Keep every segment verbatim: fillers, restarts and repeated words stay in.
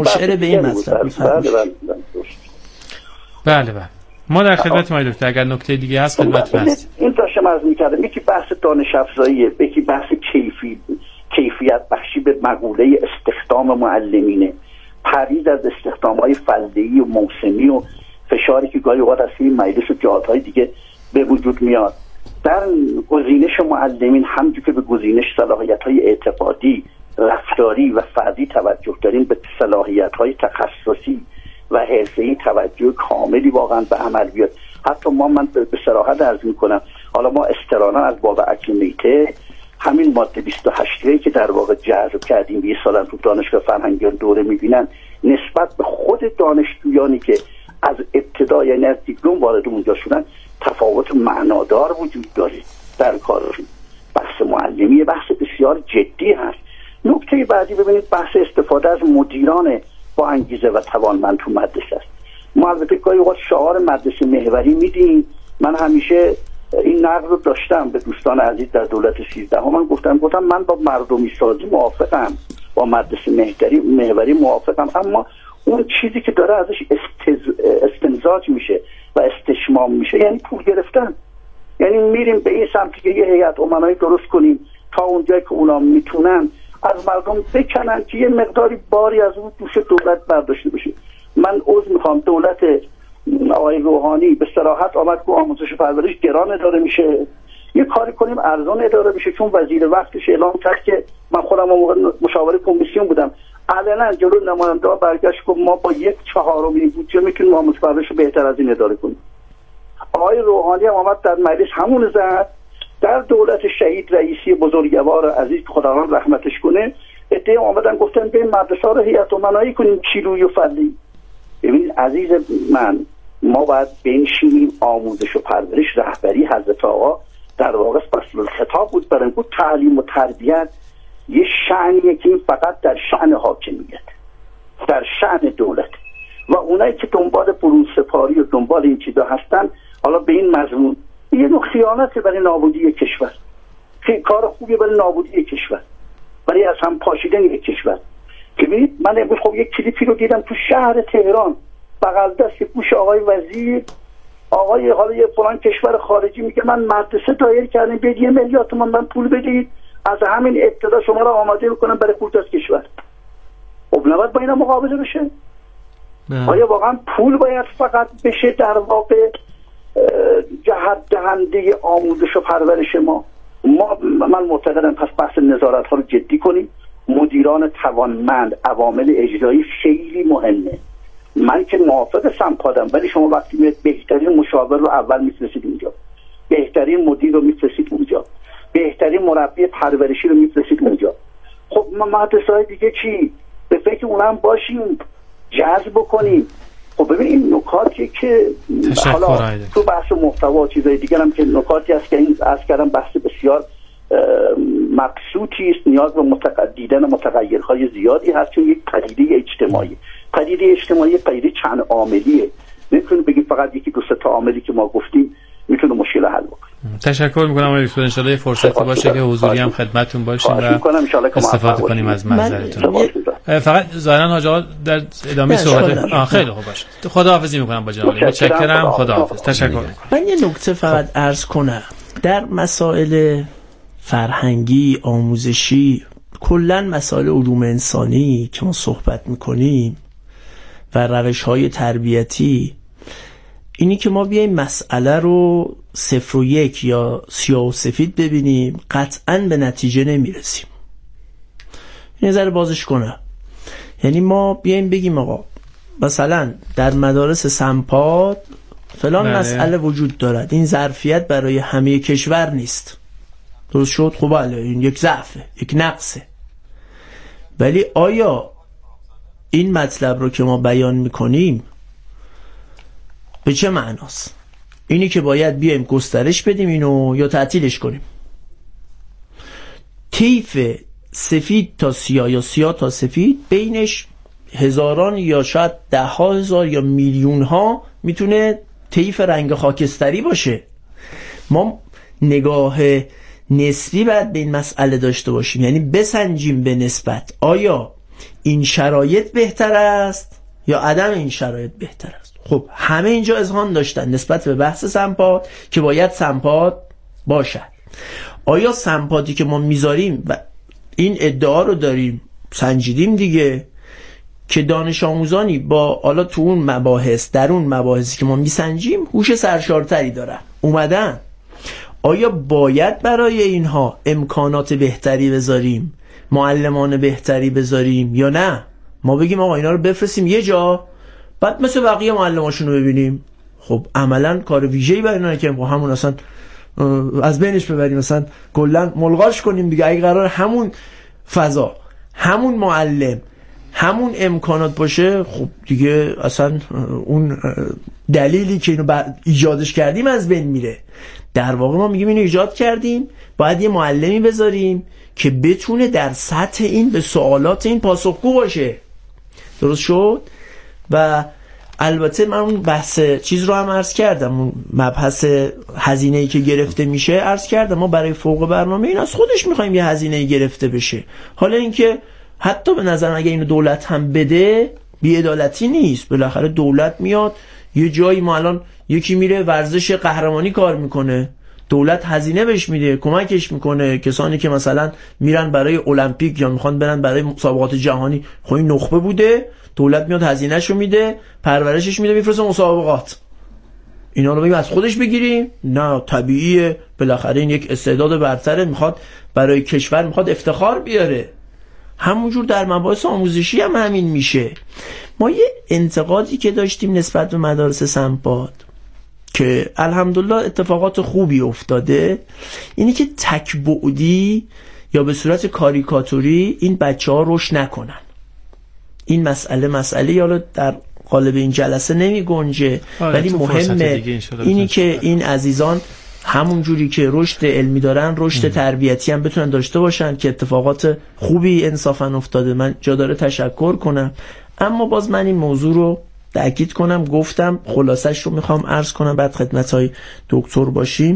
مشعر به این مطلب می‌فرمایید. بله بله بله ما در خدمت ما دکتر، اگر نکته دیگه هست خدمتتون هستیم. این داشتم عرض می‌کردم، یکی بحث دانش افزاییه، یکی بحث کیفی کیفیت بخشی به مقوله استخدام معلمینه، پرهیز از استخدام‌های فردی و موسمی و فشاری که گاهی اوقات از این مجلس و جهات‌های دیگه به وجود میاد. در گزینش معلمین همونجور که به گزینش صلاحیت‌های اعتقادی، رفتاری و فردی توجه داریم، به صلاحیت‌های تخصصی و حرفه‌ای توجه کاملی واقعا به عمل بیاد. حتی ما من به صراحت عرض می‌کنم، حالا ما استرانا از باب اکلیمیته همین ماده بیست و هشت که در واقع جذب کردیم، یه سال تو دانشگاه فرهنگیان دوره می‌بینن، نسبت به خود دانشجویانی که از ابتدا یعنی از دیپلم وارد اونجا شدن تفاوت معنادار وجود داره در کارشون. بحث معلمی بحث بسیار جدی هست. نکته بعدی ببینید بحث استفاده از مدیران با انگیزه و توانمند تو مدرسه است. ما البته گاهی اوقات شعار مدرسه محوری میدیم. من همیشه این نقد رو داشتم به دوستان عزیز در دولت سیزده ها، من گفتم گفتم من با مردمی سازی موافقم، با مدرسه محوری محوری موافقم، اما اون چیزی که داره ازش استز... استمزاج میشه و استشمام میشه یعنی پول گرفتن. یعنی میریم به این سمتی که یه هیئت امنایی درست کنیم تا اونجایی که اونا میتونن از مردم بکنن که یه مقداری باری از اون دوش دولت برداشته بشه. من عذر میخوام، دولت آقای روحانی به صراحت آمد که آموزش و پرورش گران اداره میشه، یه کاری کنیم ارزان اداره بشه، چون وزیر وقتش اعلام کرد که من خودم موقع مشاور کمیسیون بودم، علنا جلو نماینده ها برگشت که ما با یک چهارم این بودجه میتونیم آموزش و پرورش رو بهتر از این اداره کنیم. آقای روحانی هم آمد در مجلس همون زد، در دولت شهید رئیسی بزرگوار عزیز خداوند رحمتش کنه عده آمدن گفتن به مدرسه ها رو هیئت امنایی کنیم کیلویی و فردی. ببینید عزیز من، ما باید بنشینیم آموزش و پرورش رهبری حضرت آقا در واقع فصل الخطاب بود برای بود تعلیم و تربیت یه شأنیه که این فقط در شأن حاکمیت، در شأن دولت و اونایی که دنبال برون سپاری و دنبال این چیزا هستن حالا به این مضمون یه نوع خیانت برای نابودی کشور، کار خوبی برای نابودی کشور، برای از هم پاشیدن یک کشور. که ببینید من امروز خب یک کلیپی رو دیدم تو شهر تهران بغل دست گوش آقای وزیر، آقای حالا یه فلان کشور خارجی میگه من مدرسه دایر کردم بدید یه میلیارد تومان من پول بدید، از همین ابتدا شما رو آماده میکنم برای خروج از کشور. خب نباید با اینا مقابله بشه؟ نه. آیا واقعا پول باید فقط بشه در واقع جهت دهنده آموزش و پرورش ما؟ ما من معتقدم پس بحث نظارت ها رو جدی کنیم، مدیران توانمند، عوامل اجرایی خیلی مهمه. من که موافق سمپادم، ولی شما وقتی میاد بهترین مشاور رو اول میفرستید اونجا، بهترین مدیر رو میفرستید اونجا، بهترین مربی پرورشی رو میفرستید اونجا. خب ما مدرسه‌های دیگه چی؟ به فکر اونها هم باشیم، جذب کنیم. خب ببین این نکاتی که حالا تو بحث محتوا و چیزای دیگر هم که نکاتی هست که این از کردم بحث بسیار مقصودی است، نیاز به متق... دیدن متغیرهای زیادی هست، چون یک پدیده اجتماعی پدیده اجتماعی پدیده چند عاملیه، نمیتونه بگی فقط یکی دو سه تا عاملی که ما گفتیم میتونه مشکل حل بکنه. تشکر میکنم آقای دکتر، ان شاء الله فرصتی باشه که حضوری هم خدمتتون باشیم و استفاده کنیم از منظرتون. فقط ظاهرا حاج آقا در ادامه صحبت خیلی خوب باشه. خداحافظی میکنم با جناب، متشکرم، خداحافظ. تشکر میکنم. من یه نکته فقط عرض کنم در مسائل فرهنگی، آموزشی، کلا مسائل علوم انسانی که ما صحبت میکنیم و روش‌های تربیتی، اینی که ما بیایم مسئله رو صفر و یک یا سیاه و سفید ببینیم قطعاً به نتیجه نمیرسیم. این نظر بازش کنه، یعنی ما بیایم بگیم آقا مثلا در مدارس سمپاد فلان بله. مسئله وجود دارد، این ظرفیت برای همه کشور نیست، درست شد؟ خب بله این یک ضعفه، یک نقصه، ولی آیا این مطلب رو که ما بیان میکنیم به چه معناست؟ اینی که باید بیایم گسترش بدیم اینو یا تعطیلش کنیم؟ طیف سفید تا سیاه یا سیاه تا سفید بینش هزاران یا شاید ده ها هزار یا میلیون ها میتونه طیف رنگ خاکستری باشه. ما نگاه نسبی باید به این مسئله داشته باشیم، یعنی بسنجیم به نسبت آیا این شرایط بهتر است یا عدم این شرایط بهتر است. خب همه اینجا اذهان داشتن نسبت به بحث سمپاد که باید سمپاد باشد. آیا سمپادی که ما میذاریم و این ادعا رو داریم سنجیدیم دیگه که دانش آموزانی با حالا تو اون مباحث در اون مباحثی که ما میسنجیم هوش سرشارتری دارن اومدن، آیا باید برای اینها امکانات بهتری بذاریم، معلمان بهتری بذاریم یا نه ما بگیم آقا اینا رو بفرستیم یه جا بعد مثل بقیه معلماشون رو ببینیم؟ خب عملا کار ویژه‌ای برای اینا که همون اصلا از بینش ببریم، مثلا کلا ملغاش کنیم دیگه. اگه قرار همون فضا همون معلم همون امکانات باشه خب دیگه اصلا اون دلیلی که اینو ایجادش کردیم از بین میره. در واقع ما میگیم اینو ایجاد کردیم باید یه معلمی بذاریم که بتونه در سطح این به سوالات این پاسخگو باشه. درست شد؟ و البته من اون بحث چیز رو هم عرض کردم، اون مبحث هزینه‌ای که گرفته میشه عرض کردم. ما برای فوق برنامه این از خودش میخوایم یه هزینه‌ای گرفته بشه. حالا اینکه حتی به نظر اگه اینو دولت هم بده بی‌عدالتی نیست. بالاخره دولت میاد یه جایی، ما الان یکی میره ورزش قهرمانی کار میکنه، دولت هزینه بهش میده، کمکش میکنه. کسانی که مثلا میرن برای المپیک یا میخوان برن برای مسابقات جهانی، خب این نخبه بوده، دولت میاد هزینه‌شو میده، پرورشش میده، میفرسته مسابقات. اینا رو بگیم از خودش بگیریم؟ نه، طبیعیه. بالاخره این یک استعداد برتره، میخواد برای کشور میخواد افتخار بیاره. همونجور در مباحث آموزشی هم همین میشه. ما یه انتقادی که داشتیم نسبت به مدارس سمپاد که الحمدلله اتفاقات خوبی افتاده، اینی که تک‌بعدی یا به صورت کاریکاتوری این بچه‌ها رشد نکنن. این مسئله مسئله حالا در قالب این جلسه نمی گنجه، ولی مهمه اینی که این عزیزان همون جوری که رشد علمی دارن رشد تربیتی هم بتونن داشته باشن که اتفاقات خوبی انصافا افتاده. من جا داره تشکر کنم. اما باز من این موضوع رو تأکید کنم، گفتم خلاصش رو میخوام عرض کنم بعد خدمت‌های دکتر باشیم.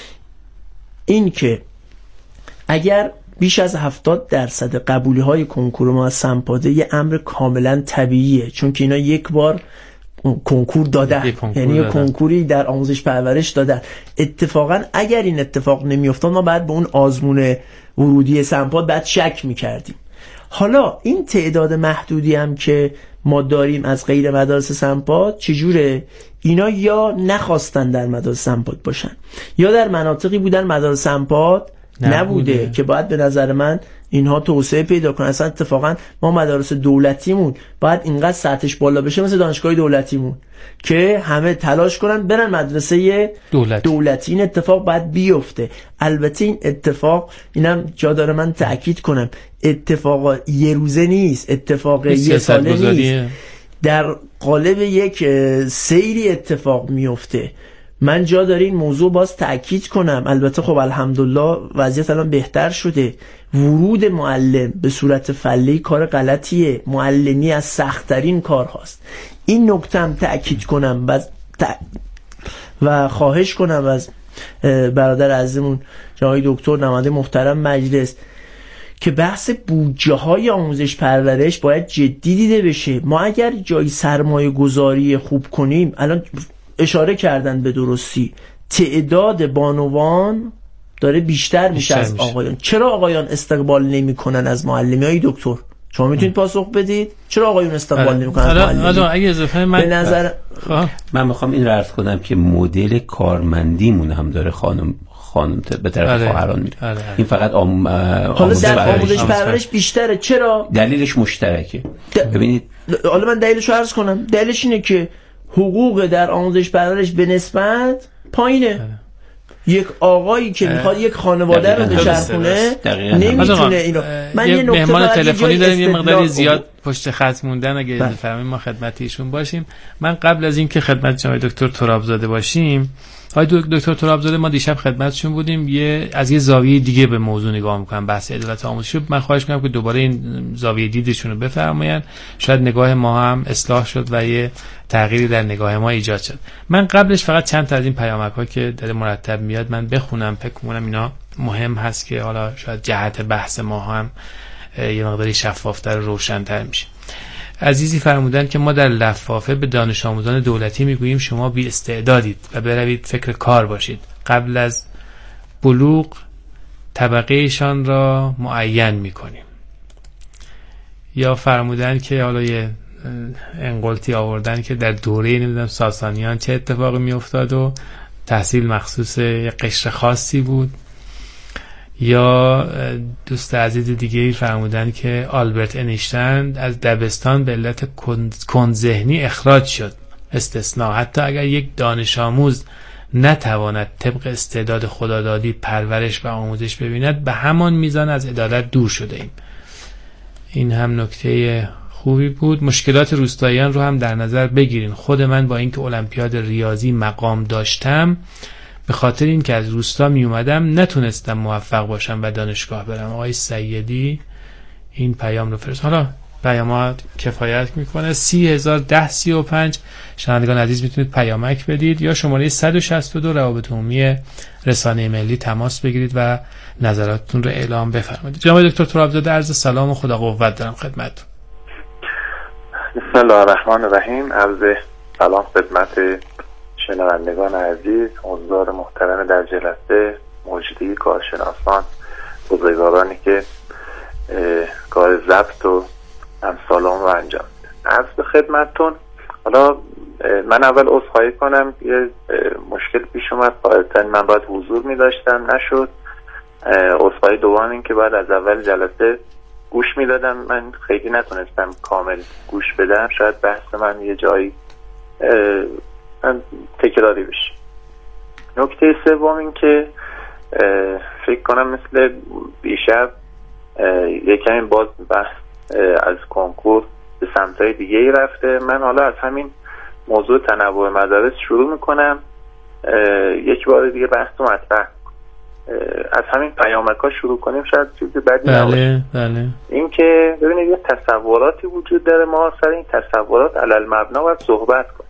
این که اگر بیش از هفتاد درصد قبولی های کنکور ما از سمپاده یه امر کاملا طبیعیه، چون که اینا یک بار کنکور دادن، یعنی یه کنکوری در آموزش پرورش دادن. اتفاقا اگر این اتفاق نمیافتاد ما بعد به اون آزمون ورودی سمپاد بعد شک میکردیم. حالا این تعداد محدودی هم که ما داریم از غیر مدارس سمپاد چجوره؟ اینا یا نخواستن در مدارس سمپاد باشن یا در مناطقی بودن مدارس سمپاد نبوده, نبوده که باید به نظر من اینها توسعه پیدا کنن. اصلا اتفاقا ما مدارس دولتیمون باید اینقدر سطحش بالا بشه مثل دانشگاه دولتیمون که همه تلاش کنن برن مدرسه دولت. دولتی. این اتفاق باید بیفته. البته این اتفاق، اینم جا داره من تأکید کنم، اتفاق یه روزه نیست، اتفاق یه ساله نیست، در قالب یک سیری اتفاق میفته. من جا داره این موضوع باز تأکید کنم. البته خب الحمدلله وضعیت الان بهتر شده. ورود معلم به صورت فعلی کار غلطیه، معلمی از سخت‌ترین کار هاست. این نکته هم تأکید کنم و, ت... و خواهش کنم از برادر عزیزمون جناب دکتر نماینده محترم مجلس که بحث بودجه های آموزش پرورش باید جدی دیده بشه. ما اگر جای سرمایه گذاری خوب کنیم، الان اشاره کردن به درستی تعداد بانوان داره بیشتر میشه از آقایان. چرا آقایان استقبال نمی کنن از معلمی های دکتر؟ شما میتونید پاسخ بدید چرا آقایون استقبال نمی کنن از معلمی؟ اگه اضافه من به نظر من میخوام این رو عرض کنم که مدل کارمندیمون هم داره خانم خانم به طرف خواهران میره. این فقط آم... حالا در آموزش پرورش بیشتره. چرا؟ دلیلش مشترکه. د... ببینید حالا من دلیلش رو عرض کنم. دلیلش اینه که حقوق در آموزش پرورش به نسبت پایینه. یک آقایی که میخواد یک خانواده رو بچرخونه نمیتونه اینو. من یه مهمان تلفنی داریم یه مقداری زیاد پشت خط موندن، اگه اجازه فرمایید ما خدمت ایشون باشیم. من قبل از اینکه خدمت جناب دکتر ترابزاده باشیم، آقای دکتر ترابزاده ما دیشب خدمتشون بودیم، یه از یه زاویه دیگه به موضوع نگاه میکنم، بحث عدالت آموزشی. من خواهش میکنم که دوباره این زاویه دیدشون رو بفرمایید، شاید نگاه ما هم اصلاح شد و یه تغییری در نگاه ما ایجاد شد. من قبلش فقط چند تا از این پیامک‌ها که در مرتب میاد من بخونم، فکر کنم اینا مهم هست که حالا شاید جهت بحث ما هم یه مقداری شفافتر و روشن‌تر میشه. عزیزی فرمودن که ما در لفافه به دانش آموزان دولتی میگوییم شما بی استعدادید و بروید فکر کار باشید، قبل از بلوغ طبقه ایشان را معین میکنیم. یا فرمودن که حالا یه انقلتی آوردن که در دوره نمیدونم ساسانیان چه اتفاقی میافتاد و تحصیل مخصوص یه قشر خاصی بود. یا دوست عزیز دیگه فرمودن که آلبرت انیشتین از دبستان به علت کندذهنی اخراج شد، استثناء حتی اگر یک دانش آموز نتواند طبق استعداد خدادادی پرورش و آموزش ببیند به همان میزان از عدالت دور شده ایم. این هم نکته خوبی بود. مشکلات روستاییان رو هم در نظر بگیرین. خود من با اینکه المپیاد ریاضی مقام داشتم، به خاطر این که از روستا می اومدم نتونستم موفق باشم و دانشگاه برم. آقای سیدی این پیام رو فرست. حالا پیامات کفایت میکنه. سی هزار ده سی و پنج شنوندگان عزیز میتونید پیامک بدید یا شماره صد و شصت و دو روابط عمومی رسانه ملی تماس بگیرید و نظراتتون رو اعلام بفرمایید. جناب دکتر ترابزاده عرض سلام و خدا قوت دارم خدمتتون. بسم الله الرحمن الرحیم. عرض سلام خدمت شنوندگان عزیز، حضار محترم در جلسه، مجری، کارشناسان، بزرگوارانی که کار ضبط و امثالام رو انجام میدن. عرض به خدمتتون. حالا من اول عذرخواهی کنم، یه مشکل پیش اومد، قاعدتاً من باید حضور می داشتم، نشد. عذرخواهی دوم این که بعد از اول جلسه گوش می دادم، من خیلی نتونستم کامل گوش بدم، شاید بحث من یه جایی تکراری بشه. نکته سوم این که فکر کنم مثل دیشب یکمی باز بحث از کنکور به سمتای دیگه ای رفته. من حالا از همین موضوع تنوع مدارس شروع میکنم، یک بار دیگه بحث رو مطرح از همین پیامک‌ها شروع کنیم، شاید چیزی بدی نباشه. بله. این که ببینید یه تصوراتی وجود داره، ما سر این تصورات علل مبنا باید صحبت کنیم.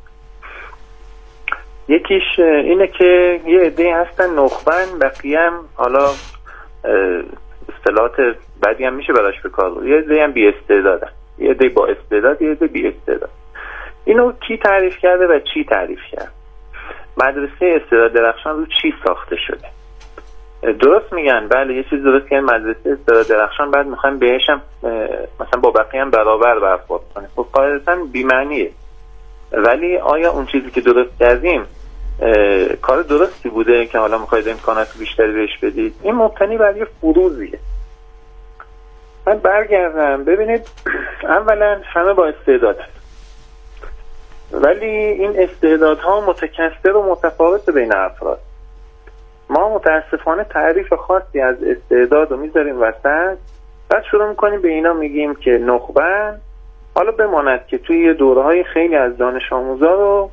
یکیش اینه که یه عده‌ای هستن نخبن، بقیه هم حالا اصطلاحات بعدی هم میشه براش به کار برد. یه عده‌ای هم بی استعدادن، یه عده‌ای با استعداد، یه عده بی استعداد. اینو کی تعریف کرده و چی تعریف کرد؟ مدرسه استعداد درخشان رو چی ساخته شده؟ درست میگن، بله یه چیز درست که مدرسه استعداد درخشان بعد میخوایم بهش هم مثلا با بقیه هم برابر برخورد کنیم. خب قاعدتاً بی معنیه. ولی آیا اون چیزی که درست کردیم کار درستی بوده که حالا میخواید امکانات بیشتری بهش بدید؟ این مبتنی بر یه فروضیه. من برگردم، ببینید اولا همه با استعداد هست، ولی این استعدادها متکثر و متفاوت بین افراد. ما متاسفانه تعریف خاصی از استعداد رو میذاریم وسط، بعد شروع میکنیم به اینا میگیم که نخبن. حالا بماند که توی دوره‌های خیلی از دانش آموزا رو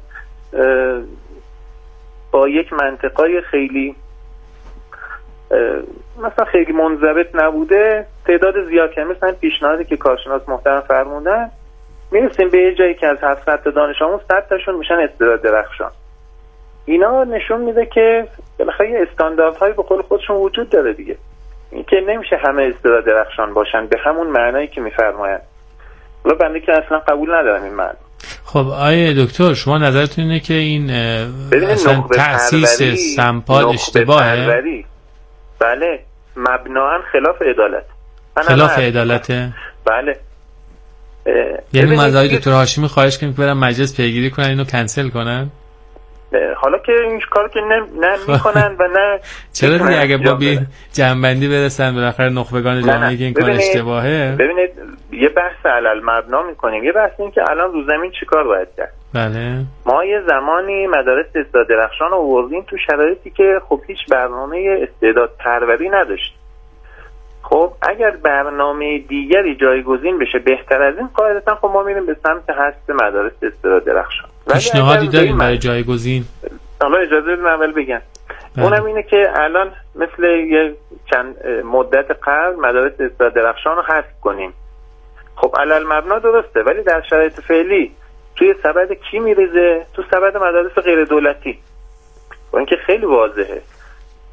با یک منطقای خیلی مثلا خیلی منضبط نبوده تعداد زیاد که مثلا پیشنهادی که کارشناس محترم فرمودن، میرسیم به یه جایی که از هفتصد تا دانش آموز صد تاشون میشن استعداد درخشان. اینا نشون میده که بالاخره یه استانداردهایی به قول خودشون وجود داره دیگه. این که نمیشه همه استعداد درخشان باشن به همون معنایی که میفرمایند. حالا بنده که اصلا قبول ندارم این معنی. خب آیه دکتر شما نظرتون اینه که این اصلا تأسیس سمپال اشتباهه؟ بله، مبناً خلاف عدالت. خلاف عدالته؟ بله. یعنی من از آقای دکتر هاشمی خواهش کنم که برن مجلس پیگیری کنن اینو کنسل کنن؟ حالا که این کارو که نه, نه میکنن و نه چرا دیگه اگه با بی جنبندی برسن بالاخره نخبگان جامعه که این کار اشتباهه؟ ببینید یه بحث علل مبنا میکنیم، یه بحث این که الان رو زمین چیکار باید کرد. بله. ما یه زمانی مدارس استعداد درخشان رو آوردیم تو شرایطی که خب هیچ برنامه استعداد پروری نداشت. خب اگر برنامه دیگری جایگزین بشه بهتر از این، قاعدتا خب ما میریم به سمت حذف مدارس استعداد درخشان. پیشنهادی داریم برای جایگزین؟ حالا اجازه بدید من اول بگم. بله. اونم اینه که الان مثل یه چند مدت قبل مدارس استعداد درخشان رو حذف کنیم. خب علل مبنا درسته، ولی در شرایط فعلی توی سبد کی میریزه؟ تو سبد مدارس غیر دولتی. و اینکه خیلی واضحه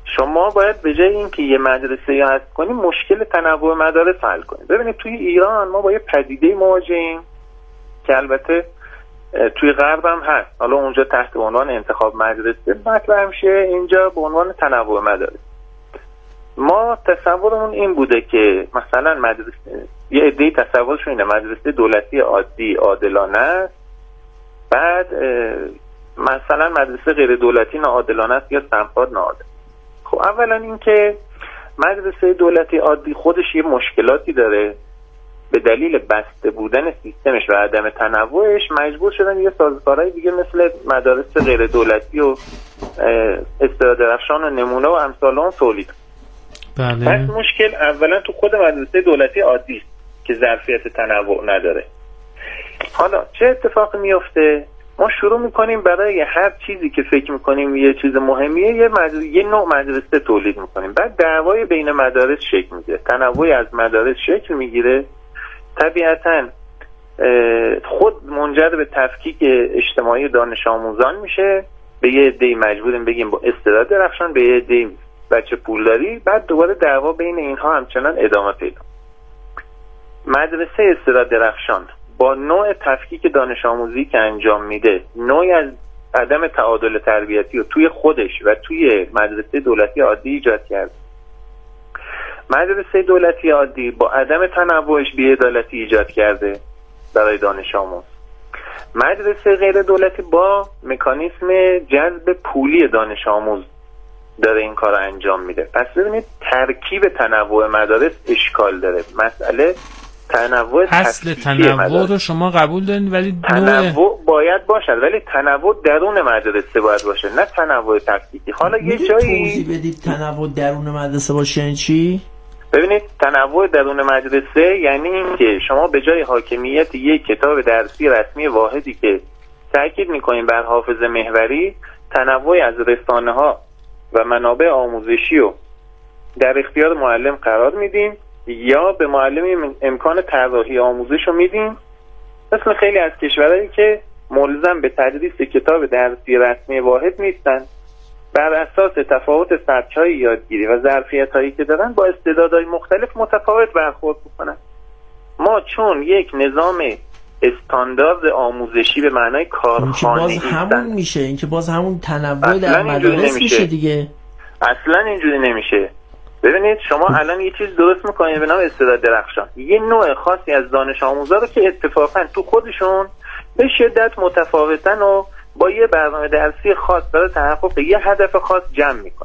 شما باید به جای اینکه یه مدرسه یا هست کنیم مشکل تنوع مدارس حل کنیم. ببینید توی ایران ما با یه پدیده مواجهیم که البته توی غرب هم هست، حالا اونجا تحت عنوان انتخاب مدرسه مطرح میشه، اینجا به عنوان تنوع مدارس. ما تصورمون این بوده که مثلا مدرسه، یه عده‌ای تصورشون اینه مدرسه دولتی عادی عادلانه است، بعد مثلا مدرسه غیر دولتی ناعادلانه است یا سمپاد ناعادل. خب اولا این که مدرسه دولتی عادی خودش یه مشکلاتی داره، به دلیل بسته بودن سیستمش و عدم تنوعش مجبور شدن یه سازوکارهای دیگه مثل مدارس غیر دولتی و استعداد درخشان و نمونه و امثال اون تولید. بله. پس مشکل اولا تو خود مدرسه دولتی عادی است که ظرفیت تنوع نداره. حالا چه اتفاقی میفته؟ ما شروع میکنیم برای هر چیزی که فکر میکنیم یه چیز مهمیه یه, مدر... یه نوع مدرسه تولید میکنیم، بعد دعوای بین مدارس شکل میگیره، تنوعی از مدارس شکل میگیره، طبیعتاً خود منجر به تفکیک اجتماعی دانش آموزان میشه، به یه عده‌ای مجبوریم بگیم با استعداد درخشان، به یه عده‌ای بچه پولداری، بعد دوباره دعوا بین اینها همچنان ادامه پیدا. مدرسه استعداد درخشان با نوع تفکیک دانش آموزی که انجام میده، نوعی از عدم تعادل تربیتی رو توی خودش و توی مدرسه دولتی عادی ایجاد کرد. مدرسه دولتی عادی با عدم تنوعش بی‌عدالتی ایجاد کرده برای دانش آموز. مدرسه غیر دولتی با مکانیسم جذب پولی دانش آموز داره این کار انجام میده. پس ببینید ترکیب تنوع مدارس اشکال داره. مسئله تنوع اصل تنوع رو شما قبول دارین، ولی تنوع نوع... باید باشد، ولی تنوع درون مدرسه باید باشه، نه تنوع تفکیکی. حالا یه جایی توضیح بدید تنوع درون مدرسه باشه یعنی چی؟ ببینید تنوع درون مدرسه یعنی این که شما به جای حاکمیت یک کتاب درسی رسمی واحدی که تاکید میکنین بر حافظه محوری، تنوع از رسانه ها و منابع آموزشی رو در اختیار معلم قرار میدین یا به معلم امکان طراحی آموزش رو میدین، مثل خیلی از کشورهایی که ملزم به تدریس کتاب درسی رسمی واحد نیستن، بر اساس تفاوت سطح‌های یادگیری و ظرفیت‌هایی که دارن با استعدادهای مختلف متفاوت برخورد میکنن. ما چون یک نظام استاندارد آموزشی به معنای کارخانه‌ای باز همون میشه، این که باز همون تنوع در مدارس میشه دیگه. اصلا اینجوری نمیشه. ببینید شما الان یه چیز درست میکنید به نام استعداد درخشان، یه نوع خاصی از دانش آموزا رو که اتفاقا تو خودشون به شدت متفاوتن و با یه برنامه درسی خاص برای تحقق یه هدف خاص جمع میکنه.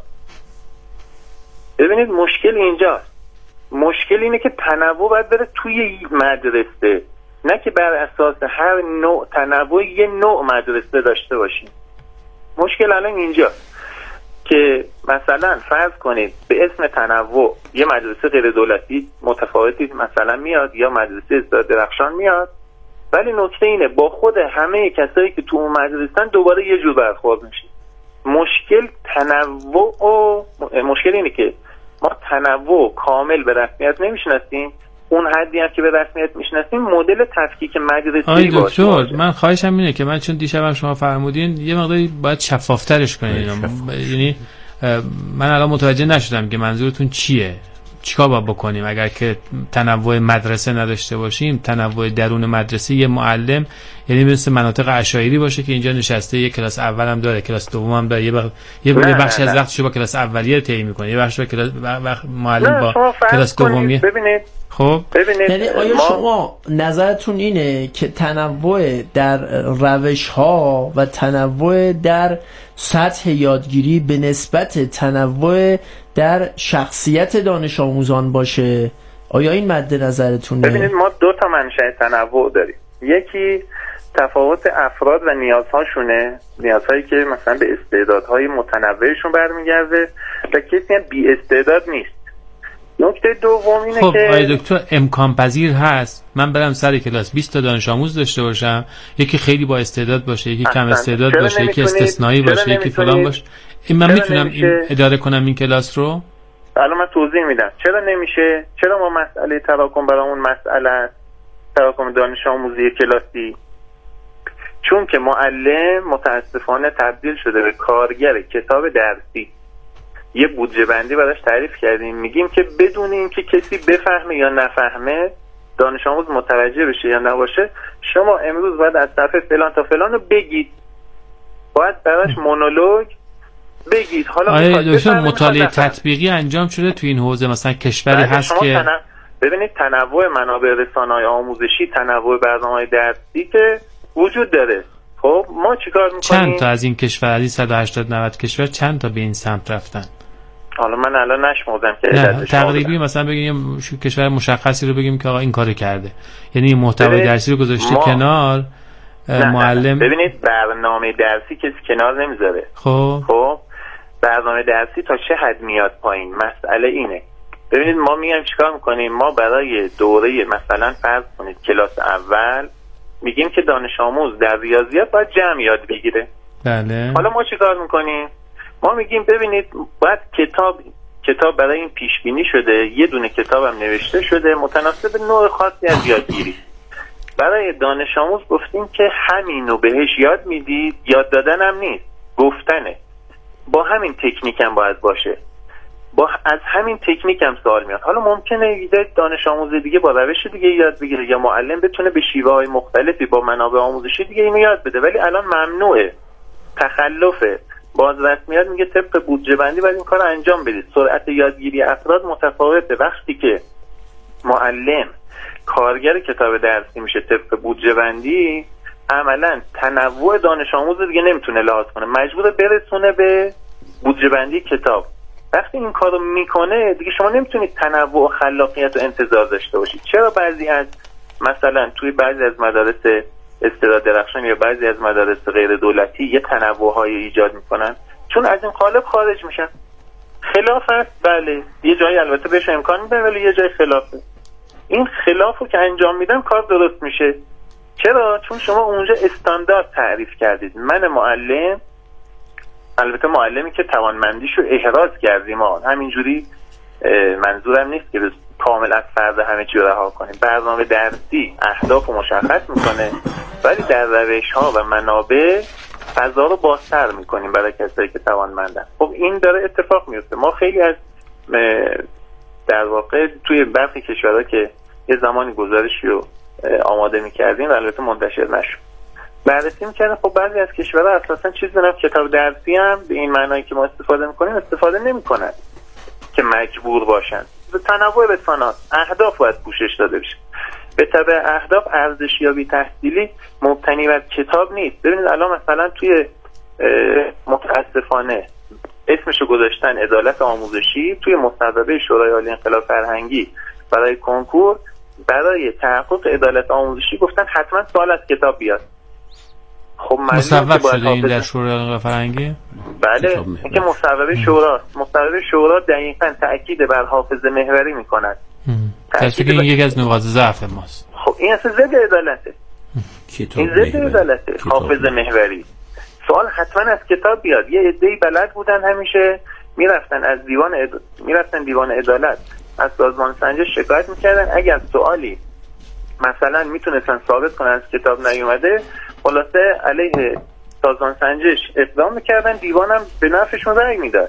ببینید مشکل اینجاست. مشکل اینه که تنوع باید بره توی مدرسه، نه که بر اساس هر نوع تنوع یه نوع مدرسه داشته باشیم. مشکل الان اینجاست که مثلا فرض کنید به اسم تنوع یه مدرسه غیر دولتی متفاوتی مثلا میاد یا مدرسه استعداد درخشان میاد، ولی نکته اینه با خود همه کسایی که تو اون مدرسه‌ن دوباره یه جور برخورد میشه. مشکل تنوع و مشکل اینه که ما تنوع کامل به رسمیت نمیشناسیم، اون حدی هم که به رسمیت میشناسیم مدل تفکیک مدرسه‌ای باشه. آی دکتر من خواهشم اینه که من چون دیشبم شما فرمودین یه مقداری باید شفافترش کنین، یعنی من الان متوجه نشدم که منظورتون چیه، چیکار باید بکنیم اگر که تنوع مدرسه نداشته باشیم. تنوع درون مدرسه یه معلم یعنی مثل مناطق عشایری باشه که اینجا نشسته یه کلاس اول هم داره، کلاس دوم هم داره، یه بخ... یه بخشی از وقتش با کلاس اولیه طی میکنه، یه بخش با کلاس وقت معلم با کلاس دومی. ببینید خب ببینید یعنی آیا ما... شما نظرتون اینه که تنوع در روش ها و تنوع در سطح یادگیری به نسبت تنوع در شخصیت دانش آموزان باشه؟ آیا این مد نظرتونه؟ ببینید ما دو تا منشأ تنوع داریم، یکی تفاوت افراد و نیازهاشونه، نیازهایی که مثلا به استعدادهای متنوعشون برمیگرده و کسی هم بی استعداد نیست. نکته دوم اینه خب که آقای دکتر امکان پذیر هست من برم سر کلاس بیست تا دانش آموز داشته باشم، یکی خیلی با استعداد باشه، یکی کم استعداد باشه، یکی استثنایی باشه، یکی فلان باشه، این من میتونم این اداره کنم این کلاس رو؟ الان من توضیح میدم چرا نمیشه. چرا ما مسئله تراکم برامون مسئله است، تراکم دانش آموزی کلاسی؟ چون که معلم متاسفانه تبدیل شده به کارگر کتاب درسی یه بودجه بندی براش تعریف کردیم، میگیم که بدون اینکه کسی بفهمه یا نفهمه، دانش آموز متوجه بشه یا نباشه، شما امروز باید از صفحه فلان تا فلان رو بگید، باید براش مونولوگ بگید. حالا آیا دکتر مطالعه تطبیقی انجام شده تو این حوزه؟ مثلا کشوری هست که تنو... ببینید تنوع منابع رسانه‌های آموزشی، تنوع برنامه‌های درسی که وجود داره. خب ما چیکار می‌کنیم؟ چند تا از این کشورها، صد و هشتاد نود کشور، چند تا به این سمت رفتن؟ حالا من الان نشمردم که نه تقریبی مثلا بگیم کشور مشخصی رو بگیم که آقا این کارو کرده، یعنی محتوای درسی رو گذاشته ما... کنار. نه معلم نه. ببینید برنامه درسی کسی کنار نمیذاره. خب خب برنامه درسی تا چه حد میاد پایین؟ مسئله اینه. ببینید ما میایم چیکار میکنیم؟ ما برای دوره مثلا فرض کنید کلاس اول میگیم که دانش آموز در ریاضیات باید جمع یاد بگیره. بله. حالا ما چیکار میکنیم؟ ما میگیم ببینید باید کتاب کتاب برای این پیش بینی شده، یه دونه کتابم نوشته شده متناسب نوع خاصی از یادگیری. برای دانش آموز گفتیم که همینو بهش یاد میدید، یاد دادن هم نیست، گفتنه. با همین تکنیک هم باید باشه، با از همین تکنیک هم سوال میاد. حالا ممکنه یه دانش آموز دیگه با روش دیگه یاد بگیره، یا معلم بتونه به شیوه های مختلفی با منابع آموزشی دیگه اینو یاد بده، ولی الان ممنوعه، تخلفه. باز رسمیت میگه طبق بودجه بندی باید این کار انجام بدید. سرعت یادگیری افراد متفاوته. وقتی که معلم کارگر کتاب درسی میشه طبق بودجه بندی، عملا تنوع دانش آموز دیگه نمیتونه لحاظ کنه، مجبوره برسونه به بودجه بندی کتاب. وقتی این کارو میکنه دیگه شما نمیتونید تنوع و خلاقیت و انتظار داشته باشید. چرا بعضی از مثلا توی بعضی از مدارس استعداد درخشان یا بعضی از مدارس غیر دولتی یه تنوع‌های ایجاد میکنن؟ چون از این قالب خارج میشن. خلاف هست، بله، یه جایی البته بهش امکان میدن ولی یه جای خلافه. این خلافو که انجام میدن کار درست میشه. چرا؟ چون شما اونجا استاندارد تعریف کردید. من معلم، البته معلمی که توانمندیشو احراز کردیم، ما همینجوری منظورم نیست که کامل از فرد همه چی رها کنیم. برنامه درسی اهداف رو مشخص میکنه ولی در روش ها و منابع فضا رو بازتر میکنیم برای کسایی که توانمندن. خب این داره اتفاق میفته. ما خیلی از در واقع توی برخی کشورها که یه زمانی گزارشی رو آماده میکردیم و البته منتشر نشد، بررسی میکردیم. خب بعضی از کشورها اساسا چیز به نام کتاب درسی هم به این معنایی که ما استفاده میکنیم استفاده نمیکنن که مجبور باشن. به تنوع رسانه‌ها اهداف باید پوشش داده بشه. به تبع اهداف ارزشیابی تحصیلی مبتنی بر کتاب نیست. ببینید الان مثلا توی متاسفانه اسمشو گذاشتن عدالت آموزشی، توی مصوبه شورای عالی انقلاب فرهنگی برای کنکور برای تحقق عدالت آموزشی گفتن حتما سوال از کتاب بیاد. خب مصوب شده این در شورای عالی انقلاب فرهنگی؟ بله، اینکه مصوبه شورا مصوبه شورا دقیقاً تأکید بر حافظه محوری میکنند. تأکید این یکی از نقاط ضعف ماست. خب این اصلا ضد عدالته. این ضد عدالته، حافظه محوری. سوال حتما از کتاب بیاد. یه عده‌ای بلد بودن همیشه میرفتن از دیوان اد... میرفتن دیوان عدالت از سازمان سنجش شکایت میکردن. اگر سوالی مثلا میتونستن ثابت کنن از کتاب نیومده، خلاصه علیه سازمان سنجش اقدام میکردن، دیوانم به نفعشون رأی میداد.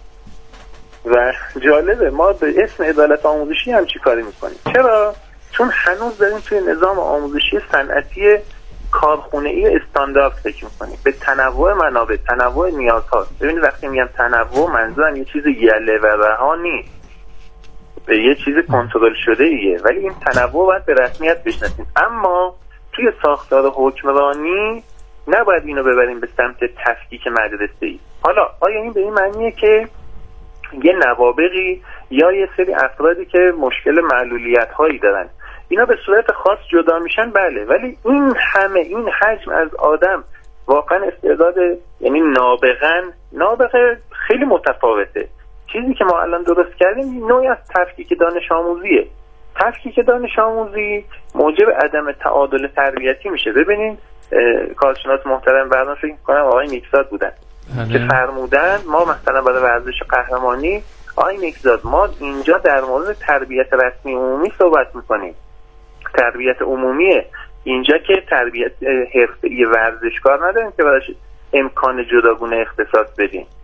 و جالبه ما به اسم عدالت آموزشی هم چی کاری میکنیم. چرا؟ چون هنوز داریم توی نظام آموزشی صنعتی کارخونه‌ای استاندارد فکر میکنیم، به تنوع منابع، تنوع نیازها. ببینید وقتی میگم تنوع منظورم یه چیز یله و رها نیست، به یه چیز کنترل شده ایه، ولی این تنوع باید به رسمیت بشناسیم. اما توی ساختار حکمرانی نباید اینو ببریم به سمت تفکیک مدرسه‌ای. حالا آیا این به این معنیه که یه نوابغی یا یه سری افرادی که مشکل معلولیت هایی دارن اینا به صورت خاص جدا میشن؟ بله، ولی این همه این حجم از آدم واقعا استعداد، یعنی نابغن نابغه خیلی متفاوته. چیزی که ما الان درست کردیم نوعی از تفکیک دانش آموزیه. تفکیک دانش آموزی موجب عدم تعادل تربیتی میشه. ببینین کارشناس محترم برنامه فکر کنم آقای نیکزاد بودن که فرمودن ما مثلا برای ورزش قهرمانی، آقای نیکزاد ما اینجا در مورد تربیت رسمی عمومی صحبت میکنیم. تربیت عمومیه اینجا که تربیت حرفه‌ای ورزشکار نداریم که براش امکان جداگونه اختصاص بدیم.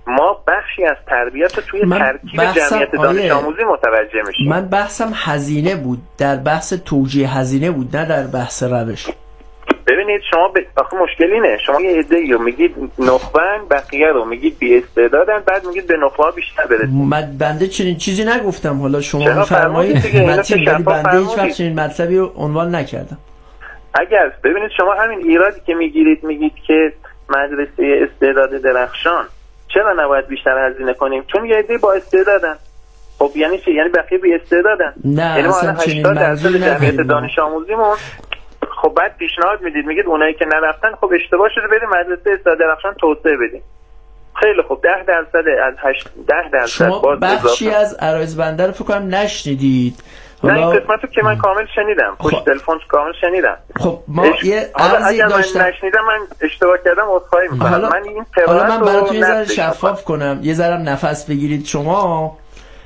ما بخشی از تربیت رو توی ترکیب جمعیت دانش آموزی متوجه میشیم. من بحثم هزینه بود، در بحث توجیه هزینه بود، نه در بحث روش. ببینید شما ب... آخه مشکل اینه، شما یه عده‌ای رو میگید نخبه‌ن، بقیه رو میگید بی استعدادن، بعد میگید به نخبه‌ها بیشتر برسید. من بنده چنین چیزی نگفتم، حالا شما میفرمایید متین، ولی بنده هیچ وقت چنین مطلبی رو عنوان نکردم. اگر ببینید شما همین ایرادی که میگیرید، میگید که مدرسه استعداد درخشان چرا نباید بیشتر هزینه کنیم؟ چون یه عده با استعدادن. خب یعنی چی؟ یعنی بقیه بی استعدادن. یعنی ما الان هشتاد درصد جمعیت دانش آموزیمون، خب بعد پیشنهاد میدید میگید اونایی که نرفتن خب اشتباه شده، بریم مدرسه استعداد درخشان توسعه بدیم. خیلی خب ده درصد از هشت ده درصد شما بخشی از عرایض بنده رو فکر کنم نشنیدید. نه این قسمتو که من کامل شنیدم، پشت تلفن کامل شنیدم. خب ما اش... یه عرضی داشتم، من نشنیدم، من اشتباه کردم، عذرخواهی میکنم. حالا... من این حالا من براتون یه ذره شفاف کنم، یه ذره نفس بگیرید شما.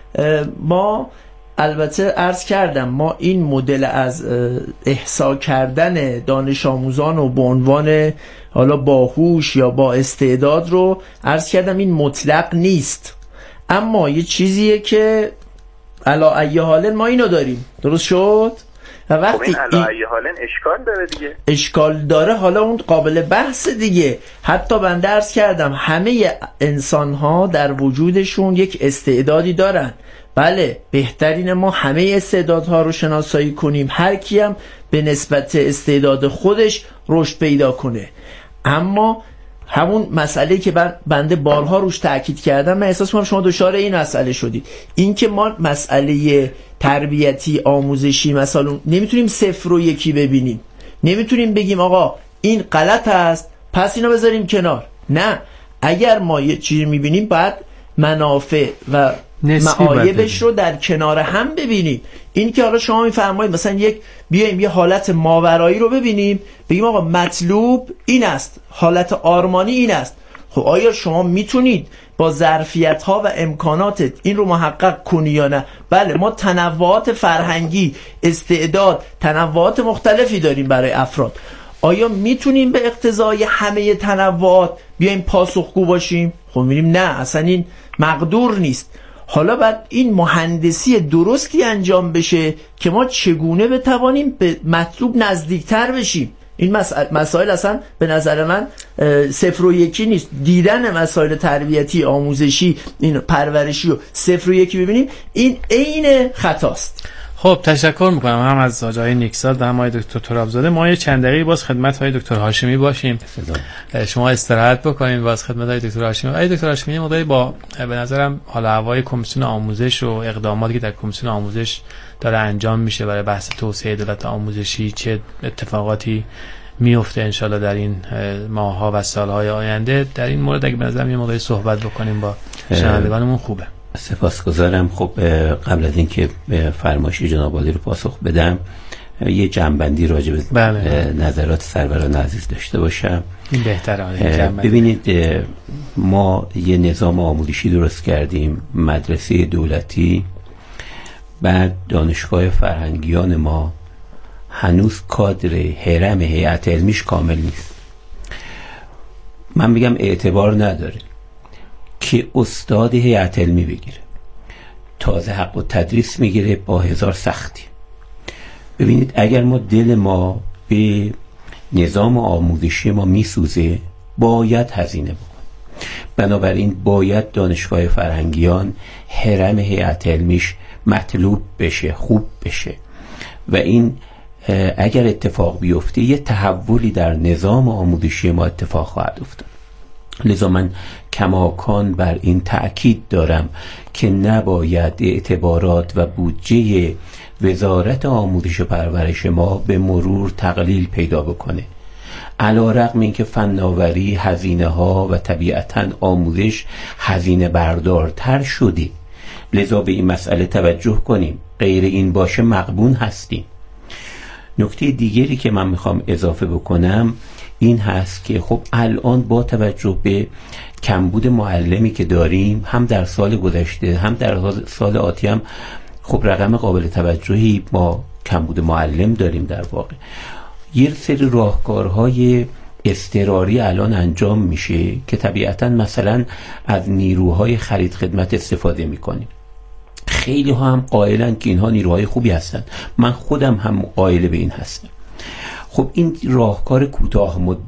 ما البته عرض کردم ما این مدل از احصا کردن دانش آموزان و به عنوان حالا باهوش یا با استعداد رو عرض کردم این مطلق نیست، اما یه چیزیه که علا ای حالن ما اینو داریم. درست شد؟ و وقتی خب این علا ای حالن اشکال داره دیگه، اشکال داره، حالا اون قابل بحث دیگه. حتی بنده عرض کردم همه انسان ها در وجودشون یک استعدادی دارن. بله بهترین ما همه استعدادها رو شناسایی کنیم، هر کیم به نسبت استعداد خودش رشد پیدا کنه. اما همون مسئله که بنده بارها روش تاکید کردم، من احساس کنم شما دچار این مسئله شدید، این که ما مسئله تربیتی آموزشی مثلا نمیتونیم صفر و یکی ببینیم، نمیتونیم بگیم آقا این غلط است پس اینو بذاریم کنار. نه، اگر ما یه چیزی میبینیم باید منافع و معایبش رو در کنار هم ببینیم. این که حالا شما میفرمایید مثلا یک بیایم یه حالت ماورایی رو ببینیم، بگیم آقا مطلوب این است، حالت آرمانی این است. خب آیا شما میتونید با ظرفیت ها و امکاناتت این رو محقق کنی یا نه؟ بله ما تنوعات فرهنگی، استعداد، تنوعات مختلفی داریم برای افراد. آیا میتونیم به اقتضای همه تنوعات بیایم پاسخگو باشیم؟ خب میبینیم نه، اصلا این مقدور نیست. حالا بعد این مهندسی درستی انجام بشه که ما چگونه بتوانیم به مطلوب نزدیکتر بشیم. این مسائل, مسائل اصلا به نظر من صفر و یکی نیست. دیدن مسائل تربیتی، آموزشی، این پرورشی و صفر و یکی ببینیم این عین خطاست. خب تشکر میکنم هم از آقای نیکزاد و هم آقای دکتر ترابزاده. ما یه چند دقیقه باز خدمت آقای دکتر هاشمی باشیم، شما استراحت بکنید، باز خدمت آقای دکتر هاشمی. آقای دکتر هاشمی مقداری با به نظرم حال هوای کمیسیون آموزش و اقداماتی که در کمیسیون آموزش داره انجام میشه برای بحث توسعه دولت آموزشی، چه اتفاقاتی میفته انشالله در این ماه‌ها و سال‌های آینده، در این مورد اگه به نظرم یه مقداری صحبت بکنیم با شنوندگانمون خوبه. سپاسگزارم. خب قبل از اینکه فرمایش جناب عالی رو پاسخ بدم، یه جنبندی راجع به بله. نظرات سروران عزیز داشته باشم. این بهتره. ببینید ما یه نظام آموزشی درست کردیم، مدرسه دولتی، بعد دانشگاه فرهنگیان ما هنوز کادر هرم هیئت علمیش کامل نیست. من بگم اعتبار نداره که استاد هیئت علمی بگیره، تازه حق و تدریس میگیره با هزار سختی. ببینید اگر ما دل ما به نظام آموزشی ما میسوزه باید هزینه بکنیم. بنابراین باید دانشگاه فرهنگیان هرم هیئت علمیش مطلوب بشه، خوب بشه و این اگر اتفاق بیفته یه تحولی در نظام آموزشی ما اتفاق خواهد افتاد. لذا من کماکان بر این تأکید دارم که نباید اعتبارات و بودجه وزارت آموزش و پرورش ما به مرور تقلیل پیدا بکنه. علی‌رغم اینکه فناوری هزینه ها و طبیعتاً آموزش هزینه بردارتر شده، لذا به این مسئله توجه کنیم، غیر این باشه مغبون هستیم. نکته دیگری که من میخوام اضافه بکنم این هست که خب الان با توجه به کمبود معلمی که داریم، هم در سال گذشته هم در سال آتی هم خب رقم قابل توجهی ما کمبود معلم داریم. در واقع یه سری راهکارهای اضطراری الان انجام میشه که طبیعتا مثلا از نیروهای خرید خدمت استفاده میکنیم. خیلی ها هم قائلن که اینها نیروهای خوبی هستن، من خودم هم قائل به این هستم. خب این راهکار کوتاه مدت